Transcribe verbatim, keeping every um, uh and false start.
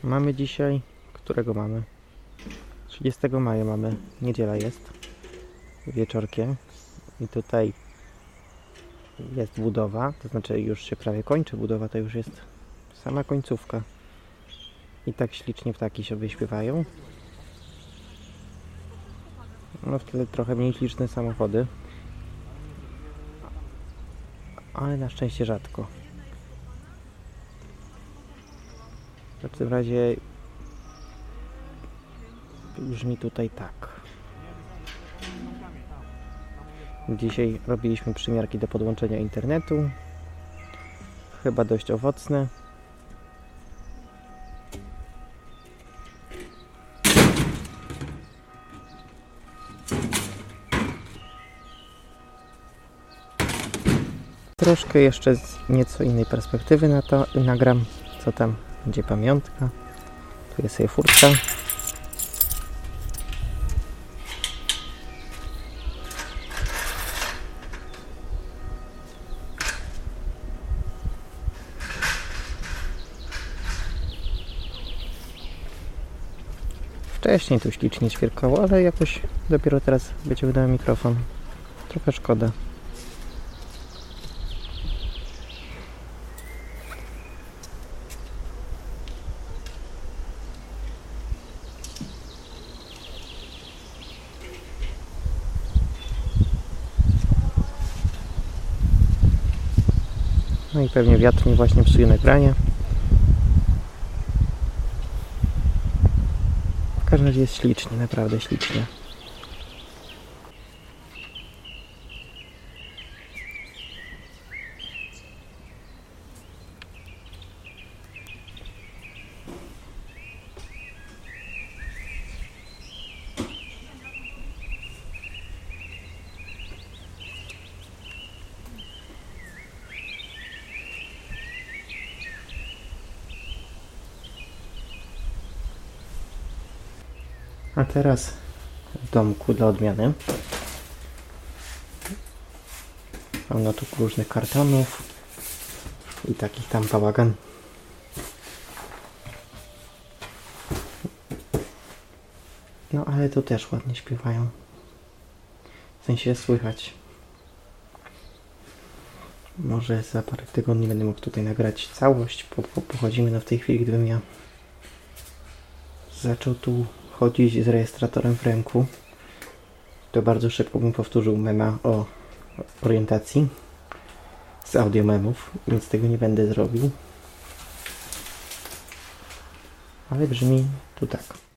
Mamy dzisiaj, którego mamy? trzydziestego maja mamy, niedziela jest, wieczorkiem i tutaj jest budowa, to znaczy już się prawie kończy budowa, to już jest sama końcówka i tak ślicznie ptaki sobie śpiewają. No w tyle trochę mniej liczne samochody, ale na szczęście rzadko. W każdym razie brzmi tutaj tak. Dzisiaj robiliśmy przymiarki do podłączenia internetu. Chyba dość owocne. Troszkę jeszcze z nieco innej perspektywy na to i nagram, co tam będzie pamiątka. Tu jest jej furtka. Wcześniej tu ślicznie ćwierkało, ale jakoś dopiero teraz wyciągnąłem mikrofon. Trochę szkoda. No i pewnie wiatr mi właśnie psuje nagranie. W każdym razie jest ślicznie, naprawdę ślicznie. A teraz w domku dla odmiany. Pełno tu różnych kartonów i takich tam bałagan. No ale tu też ładnie śpiewają. W sensie słychać. Może za parę tygodni będę mógł tutaj nagrać całość. Po, po, pochodzimy no w tej chwili, gdybym ja zaczął tu chodzić z rejestratorem w ręku, to bardzo szybko bym powtórzył mema o orientacji z audiomemów, więc tego nie będę zrobił. Ale brzmi tu tak.